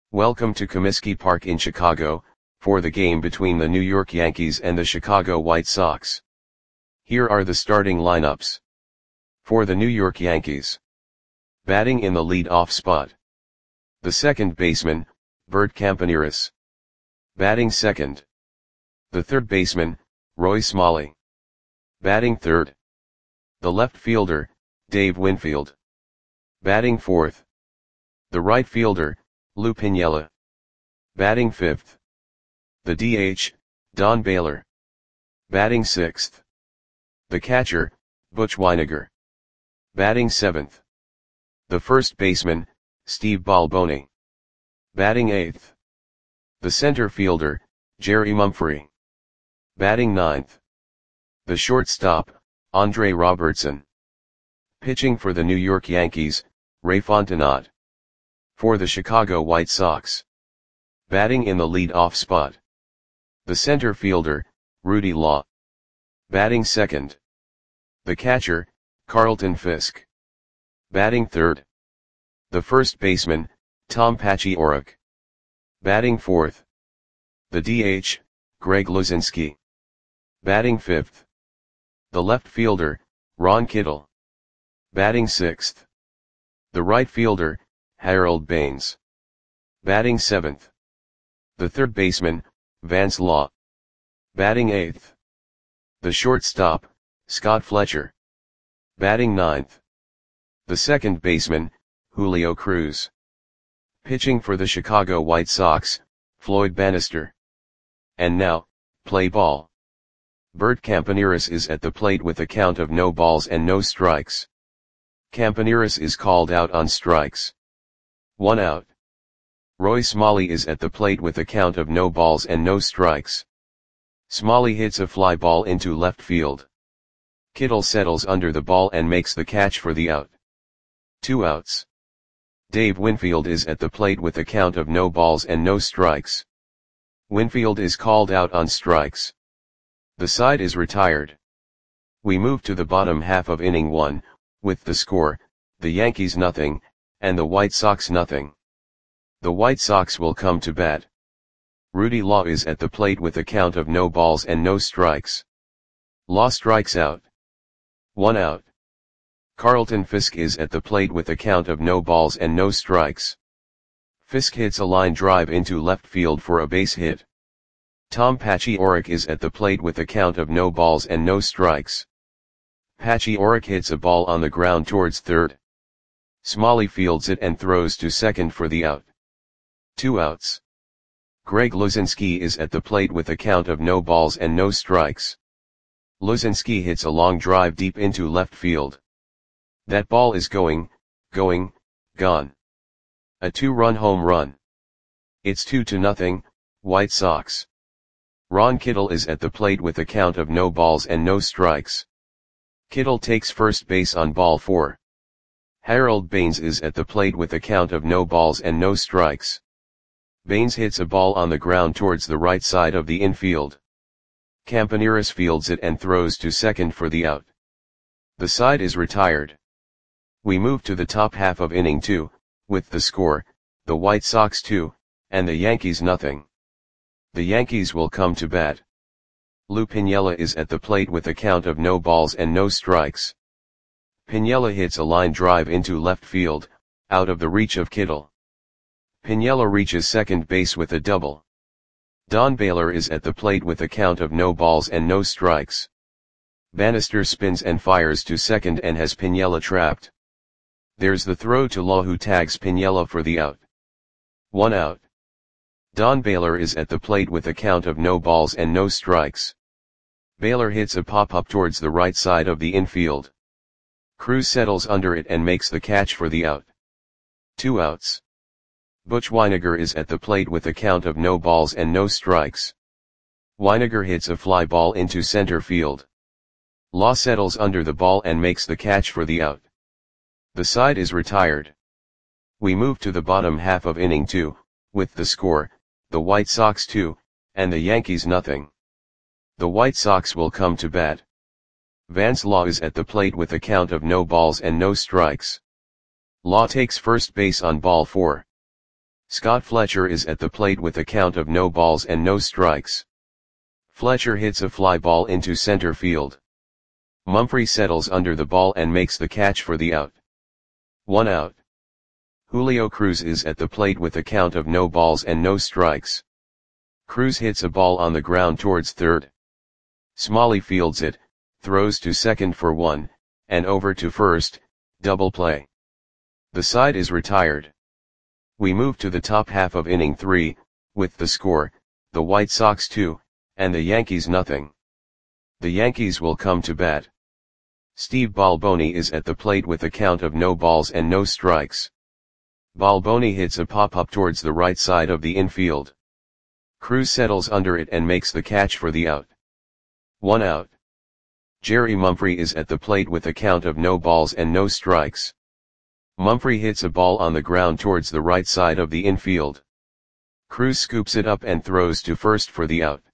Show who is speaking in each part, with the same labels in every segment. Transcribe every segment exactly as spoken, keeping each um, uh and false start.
Speaker 1: Welcome to Comiskey Park in Chicago, for the game between the New York Yankees and the Chicago White Sox. Here are the starting lineups. For the New York Yankees. Batting in the lead-off spot. The second baseman, Bert Campaneris. Batting second. The third baseman, Roy Smalley. Batting third. The left fielder, Dave Winfield. Batting fourth. The right fielder, Lou Piniella. Batting fifth. The D H, Don Baylor. Batting sixth. The catcher, Butch Wynegar. Batting seventh. The first baseman, Steve Balboni. Batting eighth. The center fielder, Jerry Mumphrey. Batting ninth. The shortstop, Andre Robertson. Pitching for the New York Yankees, Ray Fontenot. For the Chicago White Sox. Batting in the lead-off spot. The center fielder, Rudy Law. Batting second. The catcher, Carlton Fisk. Batting third. The first baseman, Tom Paciorek. Batting fourth. The D H, Greg Luzinski. Batting fifth. The left fielder, Ron Kittle. Batting sixth. The right fielder, Harold Baines. Batting seventh. The third baseman, Vance Law. Batting eighth. The shortstop, Scott Fletcher. Batting ninth. The second baseman, Julio Cruz. Pitching for the Chicago White Sox, Floyd Bannister. And now, play ball. Bert Campaneris is at the plate with a count of no balls and no strikes. Campaneris is called out on strikes. One out. Roy Smalley is at the plate with a count of no balls and no strikes. Smalley hits a fly ball into left field. Kittle settles under the ball and makes the catch for the out. Two outs. Dave Winfield is at the plate with a count of no balls and no strikes. Winfield is called out on strikes. The side is retired. We move to the bottom half of inning one, with the score, the Yankees nothing, and the White Sox nothing. The White Sox will come to bat. Rudy Law is at the plate with a count of no balls and no strikes. Law strikes out. One out. Carlton Fisk is at the plate with a count of no balls and no strikes. Fisk hits a line drive into left field for a base hit. Tom Paciorek is at the plate with a count of no balls and no strikes. Paciorek hits a ball on the ground towards third. Smalley fields it and throws to second for the out. Two outs. Greg Luzinski is at the plate with a count of no balls and no strikes. Luzinski hits a long drive deep into left field. That ball is going, going, gone. A two-run home run. It's two to nothing, White Sox. Ron Kittle is at the plate with a count of no balls and no strikes. Kittle takes first base on ball four. Harold Baines is at the plate with a count of no balls and no strikes. Baines hits a ball on the ground towards the right side of the infield. Campaneris fields it and throws to second for the out. The side is retired. We move to the top half of inning two, with the score, the White Sox two, and the Yankees nothing. The Yankees will come to bat. Lou Piniella is at the plate with a count of no balls and no strikes. Piniella hits a line drive into left field, out of the reach of Kittle. Piniella reaches second base with a double. Don Baylor is at the plate with a count of no balls and no strikes. Bannister spins and fires to second and has Piniella trapped. There's the throw to Law, who tags Piniella for the out. One out. Don Baylor is at the plate with a count of no balls and no strikes. Baylor hits a pop-up towards the right side of the infield. Cruz settles under it and makes the catch for the out. Two outs. Butch Wynegar is at the plate with a count of no balls and no strikes. Wynegar hits a fly ball into center field. Law settles under the ball and makes the catch for the out. The side is retired. We move to the bottom half of inning two, with the score, the White Sox two, and the Yankees nothing. The White Sox will come to bat. Vance Law is at the plate with a count of no balls and no strikes. Law takes first base on ball four. Scott Fletcher is at the plate with a count of no balls and no strikes. Fletcher hits a fly ball into center field. Mumphrey settles under the ball and makes the catch for the out. One out. Julio Cruz is at the plate with a count of no balls and no strikes. Cruz hits a ball on the ground towards third. Smalley fields it, throws to second for one, and over to first, double play. The side is retired. We move to the top half of inning three, with the score, the White Sox two, and the Yankees nothing. The Yankees will come to bat. Steve Balboni is at the plate with a count of no balls and no strikes. Balboni hits a pop-up towards the right side of the infield. Cruz settles under it and makes the catch for the out. One out. Jerry Mumphrey is at the plate with a count of no balls and no strikes. Mumphrey hits a ball on the ground towards the right side of the infield. Cruz scoops it up and throws to first for the out.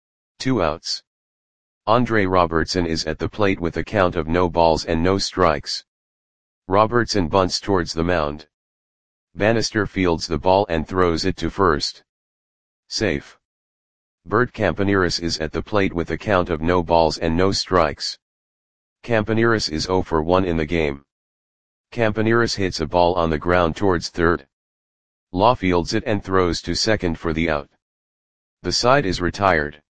Speaker 1: Two outs. Andre Robertson is at the plate with a count of no balls and no strikes. Robertson bunts towards the mound. Bannister fields the ball and throws it to first. Safe. Bert Campaneris is at the plate with a count of no balls and no strikes. Campaneris is zero for one in the game. Campaneris hits a ball on the ground towards third. Law fields it and throws to second for the out. The side is retired.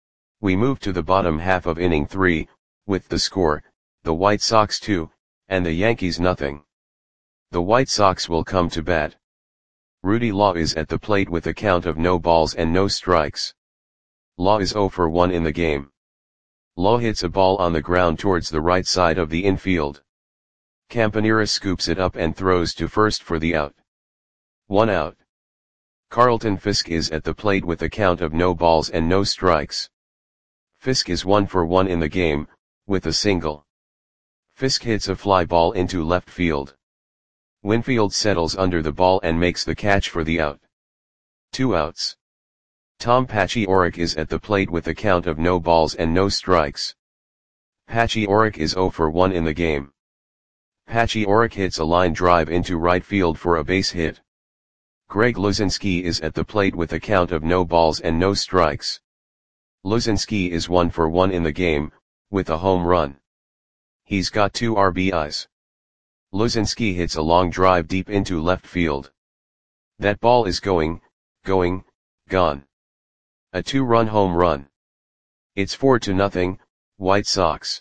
Speaker 1: We move to the bottom half of inning three, with the score, the White Sox two, and the Yankees nothing. The White Sox will come to bat. Rudy Law is at the plate with a count of no balls and no strikes. Law is zero for one in the game. Law hits a ball on the ground towards the right side of the infield. Campaneris scoops it up and throws to first for the out. One out. Carlton Fisk is at the plate with a count of no balls and no strikes. Fisk is one for one in the game, with a single. Fisk hits a fly ball into left field. Winfield settles under the ball and makes the catch for the out. Two outs. Tom Paciorek is at the plate with a count of no balls and no strikes. Paciorek is zero for one in the game. Paciorek hits a line drive into right field for a base hit. Greg Luzinski is at the plate with a count of no balls and no strikes. Luzinski is one for one in the game, with a home run. He's got two R B Is. Luzinski hits a long drive deep into left field. That ball is going, going, gone. A two-run home run. It's four to nothing, White Sox.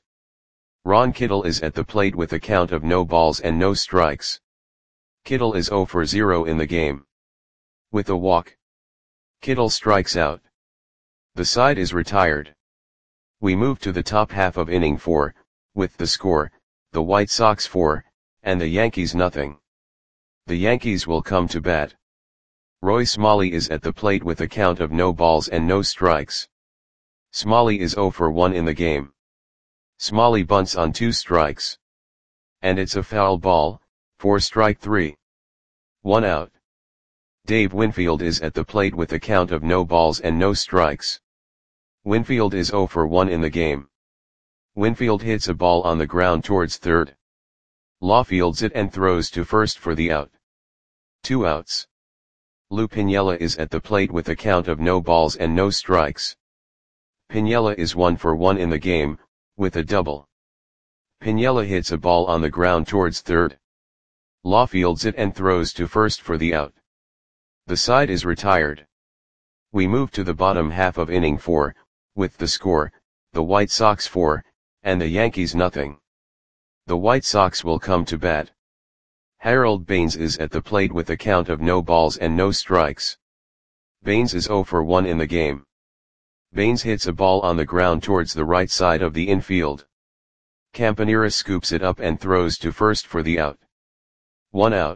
Speaker 1: Ron Kittle is at the plate with a count of no balls and no strikes. Kittle is zero for zero in the game. With a walk. Kittle strikes out. The side is retired. We move to the top half of inning four, with the score, the White Sox four, and the Yankees nothing. The Yankees will come to bat. Roy Smalley is at the plate with a count of no balls and no strikes. Smalley is zero for one in the game. Smalley bunts on two strikes. And it's a foul ball, for strike three. One out. Dave Winfield is at the plate with a count of no balls and no strikes. Winfield is zero for one in the game. Winfield hits a ball on the ground towards third. Law fields it and throws to first for the out. Two outs. Lou Piniella is at the plate with a count of no balls and no strikes. Piniella is one for one in the game, with a double. Piniella hits a ball on the ground towards third. Law fields it and throws to first for the out. The side is retired. We move to the bottom half of inning four, with the score, the White Sox four, and the Yankees nothing. The White Sox will come to bat. Harold Baines is at the plate with a count of no balls and no strikes. Baines is zero for one in the game. Baines hits a ball on the ground towards the right side of the infield. Campaneris scoops it up and throws to first for the out. One out.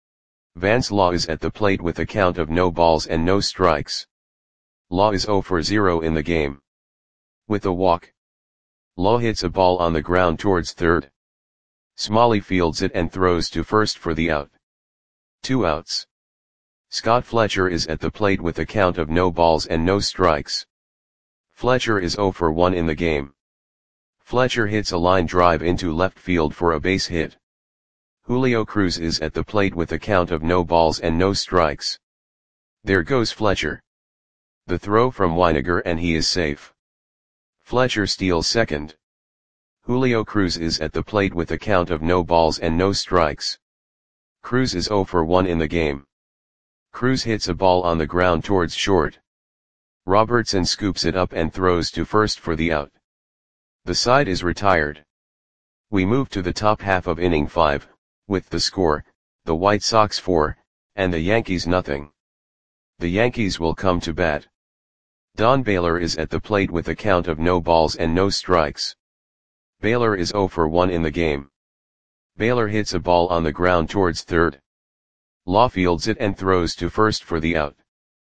Speaker 1: Vance Law is at the plate with a count of no balls and no strikes. Law is zero for zero in the game. With a walk. Law hits a ball on the ground towards third. Smalley fields it and throws to first for the out. Two outs. Scott Fletcher is at the plate with a count of no balls and no strikes. Fletcher is zero for one in the game. Fletcher hits a line drive into left field for a base hit. Julio Cruz is at the plate with a count of no balls and no strikes. There goes Fletcher. The throw from Weiniger and he is safe. Fletcher steals second. Julio Cruz is at the plate with a count of no balls and no strikes. Cruz is zero for one in the game. Cruz hits a ball on the ground towards short. Robertson scoops it up and throws to first for the out. The side is retired. We move to the top half of inning five, with the score, the White Sox four, and the Yankees nothing. The Yankees will come to bat. Don Baylor is at the plate with a count of no balls and no strikes. Baylor is zero for one in the game. Baylor hits a ball on the ground towards third. Law fields it and throws to first for the out.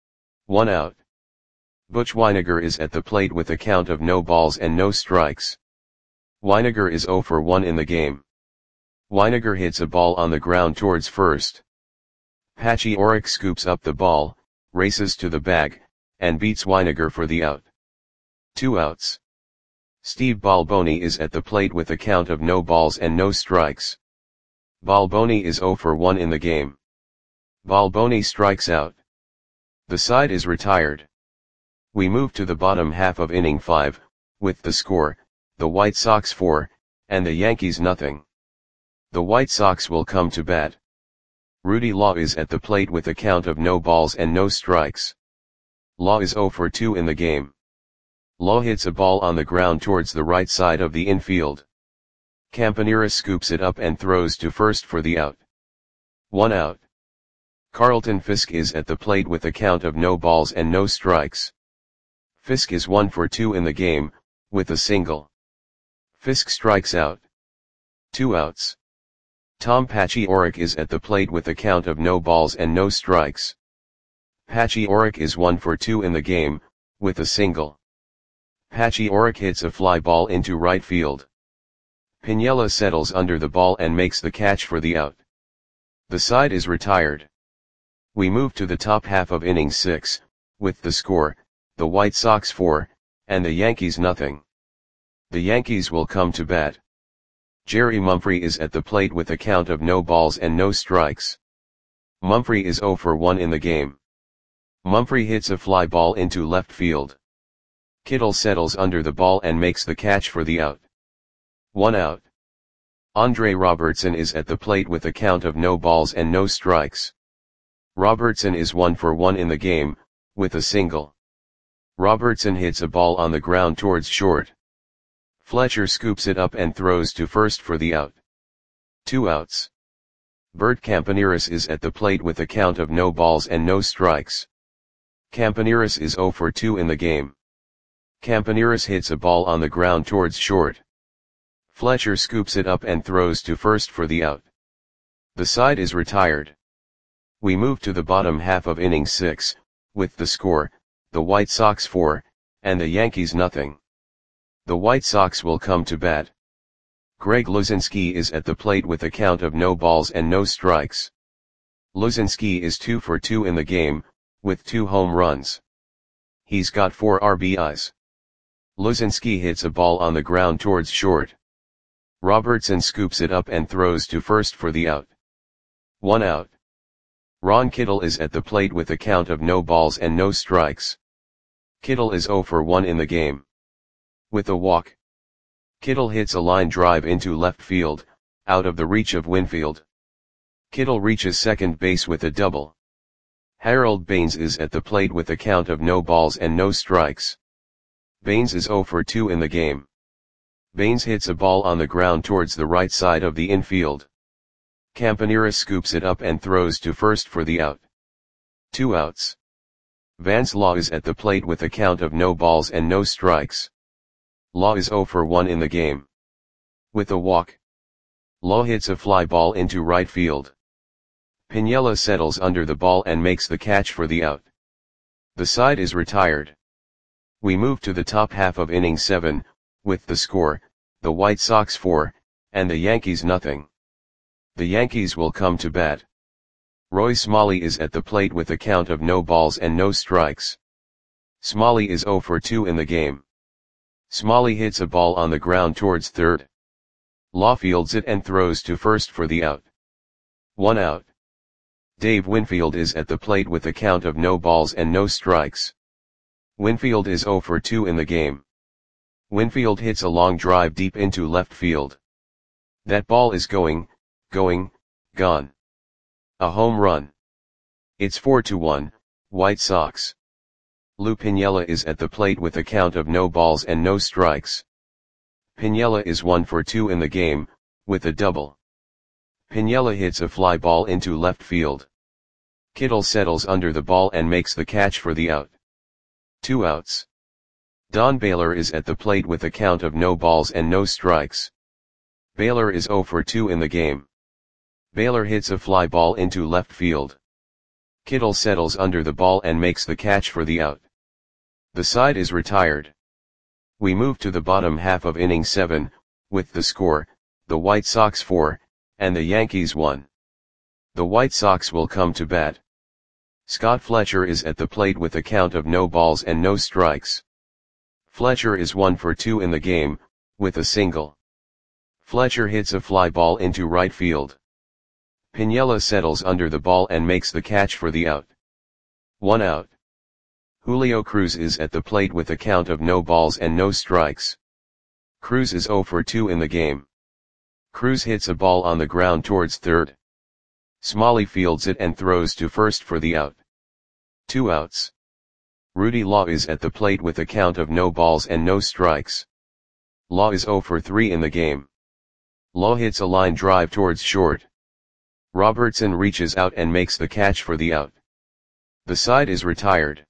Speaker 1: One out. Butch Weiniger is at the plate with a count of no balls and no strikes. Weiniger is zero for one in the game. Weiniger hits a ball on the ground towards first. Patchy Orrick scoops up the ball, races to the bag, and beats Weiniger for the out. Two outs. Steve Balboni is at the plate with a count of no balls and no strikes. Balboni is zero for one in the game. Balboni strikes out. The side is retired. We move to the bottom half of inning five, with the score, the White Sox four, and the Yankees nothing. The White Sox will come to bat. Rudy Law is at the plate with a count of no balls and no strikes. Law is zero for two in the game. Law hits a ball on the ground towards the right side of the infield. Campanera scoops it up and throws to first for the out. One out. Carlton Fisk is at the plate with a count of no balls and no strikes. Fisk is one for two in the game, with a single. Fisk strikes out. Two outs. Tom Patchy Orrick is at the plate with a count of no balls and no strikes. Patchy Orrick is one for two in the game, with a single. Patchy Orrick hits a fly ball into right field. Piniella settles under the ball and makes the catch for the out. The side is retired. We move to the top half of inning six, with the score, the White Sox four, and the Yankees nothing. The Yankees will come to bat. Jerry Mumphrey is at the plate with a count of no balls and no strikes. Mumphrey is zero for one in the game. Mumphrey hits a fly ball into left field. Kittle settles under the ball and makes the catch for the out. One out. Andre Robertson is at the plate with a count of no balls and no strikes. Robertson is one for one in the game, with a single. Robertson hits a ball on the ground towards short. Fletcher scoops it up and throws to first for the out. Two outs. Bert Campaneris is at the plate with a count of no balls and no strikes. Campaneris is zero for two in the game. Campaneris hits a ball on the ground towards short. Fletcher scoops it up and throws to first for the out. The side is retired. We move to the bottom half of inning six, with the score, the White Sox four, and the Yankees nothing. The White Sox will come to bat. Greg Luzinski is at the plate with a count of no balls and no strikes. Luzinski is two for two in the game, with two home runs. He's got four R B Is. Luzinski hits a ball on the ground towards short. Robertson scoops it up and throws to first for the out. One out. Ron Kittle is at the plate with a count of no balls and no strikes. Kittle is zero for one in the game. With a walk. Kittle hits a line drive into left field, out of the reach of Winfield. Kittle reaches second base with a double. Harold Baines is at the plate with a count of no balls and no strikes. Baines is zero for two in the game. Baines hits a ball on the ground towards the right side of the infield. Campanera scoops it up and throws to first for the out. Two outs. Vance Law is at the plate with a count of no balls and no strikes. Law is zero for one in the game. With a walk. Law hits a fly ball into right field. Piniella settles under the ball and makes the catch for the out. The side is retired. We move to the top half of inning seven, with the score, the White Sox four, and the Yankees nothing. The Yankees will come to bat. Roy Smalley is at the plate with a count of no balls and no strikes. Smalley is zero for two in the game. Smalley hits a ball on the ground towards third. Law fields it and throws to first for the out. One out. Dave Winfield is at the plate with a count of no balls and no strikes. Winfield is zero for two in the game. Winfield hits a long drive deep into left field. That ball is going, going, gone. A home run. It's four to one, White Sox. Lou Piniella is at the plate with a count of no balls and no strikes. Piniella is one for two in the game, with a double. Piniella hits a fly ball into left field. Kittle settles under the ball and makes the catch for the out. Two outs. Don Baylor is at the plate with a count of no balls and no strikes. Baylor is zero for two in the game. Baylor hits a fly ball into left field. Kittle settles under the ball and makes the catch for the out. The side is retired. We move to the bottom half of inning seven, with the score, the White Sox four, and the Yankees one. The White Sox will come to bat. Scott Fletcher is at the plate with a count of no balls and no strikes. Fletcher is one for two in the game, with a single. Fletcher hits a fly ball into right field. Piniella settles under the ball and makes the catch for the out. One out. Julio Cruz is at the plate with a count of no balls and no strikes. Cruz is zero for two in the game. Cruz hits a ball on the ground towards third. Smalley fields it and throws to first for the out. Two outs. Rudy Law is at the plate with a count of no balls and no strikes. Law is zero for three in the game. Law hits a line drive towards short. Robertson reaches out and makes the catch for the out. The side is retired.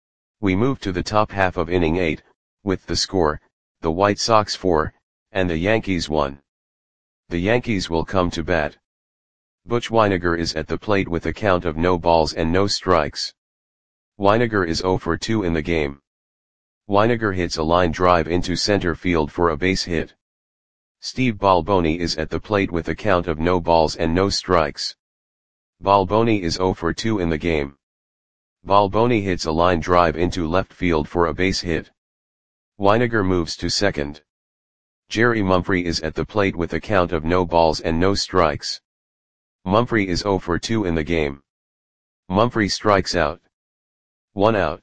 Speaker 1: We move to the top half of inning eight, with the score, the White Sox four, and the Yankees one. The Yankees will come to bat. Butch Wynegar is at the plate with a count of no balls and no strikes. Wynegar is zero for two in the game. Wynegar hits a line drive into center field for a base hit. Steve Balboni is at the plate with a count of no balls and no strikes. Balboni is zero for two in the game. Balboni hits a line drive into left field for a base hit. Wynegar moves to second. Jerry Mumphrey is at the plate with a count of no balls and no strikes. Mumphrey is zero for two in the game. Mumphrey strikes out. One out.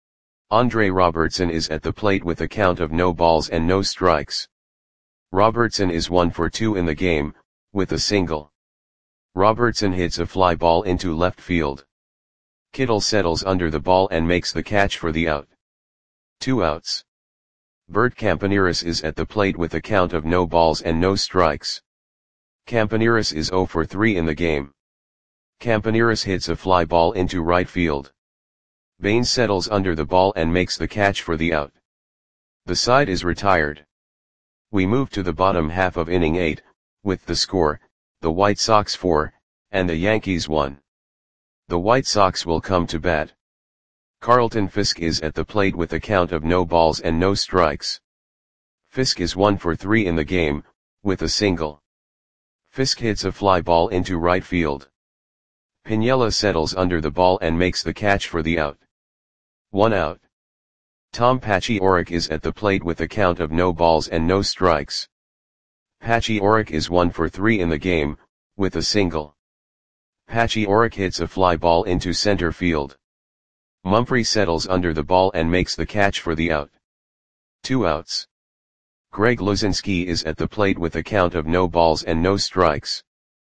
Speaker 1: Andre Robertson is at the plate with a count of no balls and no strikes. Robertson is one for two in the game, with a single. Robertson hits a fly ball into left field. Kittle settles under the ball and makes the catch for the out. Two outs. Bert Campaneris is at the plate with a count of no balls and no strikes. Campaneris is zero for three in the game. Campaneris hits a fly ball into right field. Baines settles under the ball and makes the catch for the out. The side is retired. We move to the bottom half of inning eight, with the score, the White Sox four, and the Yankees one. The White Sox will come to bat. Carlton Fisk is at the plate with a count of no balls and no strikes. Fisk is one for three in the game, with a single. Fisk hits a fly ball into right field. Piniella settles under the ball and makes the catch for the out. One out. Tom Paciorek is at the plate with a count of no balls and no strikes. Paciorek is one for three in the game, with a single. Paciorek hits a fly ball into center field. Mumphrey settles under the ball and makes the catch for the out. Two outs. Greg Luzinski is at the plate with a count of no balls and no strikes.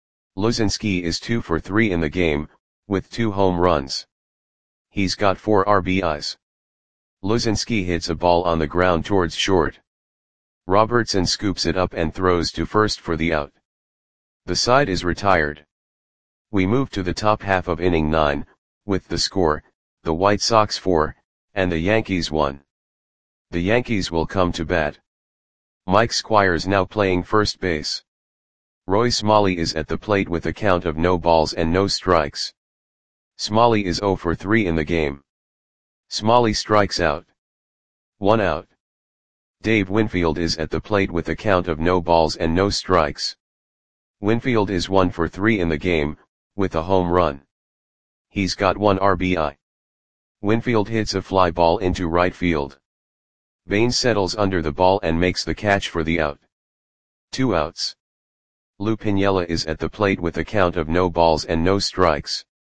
Speaker 1: Luzinski is two for three in the game, with two home runs. He's got four R B Is. Luzinski hits a ball on the ground towards short. Robertson scoops it up and throws to first for the out. The side is retired. We move to the top half of inning nine, with the score, the White Sox four, and the Yankees one. The Yankees will come to bat. Mike Squires now playing first base. Roy Smalley is at the plate with a count of no balls and no strikes. Smalley is zero for three in the game. Smalley strikes out. One out. Dave Winfield is at the plate with a count of no balls and no strikes. Winfield is one for three in the game, with a home run. He's got one R B I. Winfield hits a fly ball into right field. Baines settles under the ball and makes the catch for the out. Two outs. Lou Piniella is at the plate with a count of no balls and no strikes.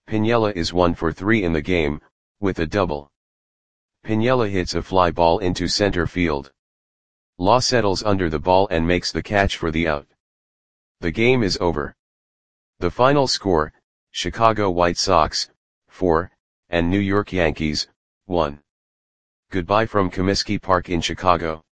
Speaker 1: Piniella is one for three in the game, with a double. Piniella hits a fly ball into center field. Law settles under the ball and makes the catch for the out. The game is over. The final score, Chicago White Sox, four, and New York Yankees, one. Goodbye from Comiskey Park in Chicago.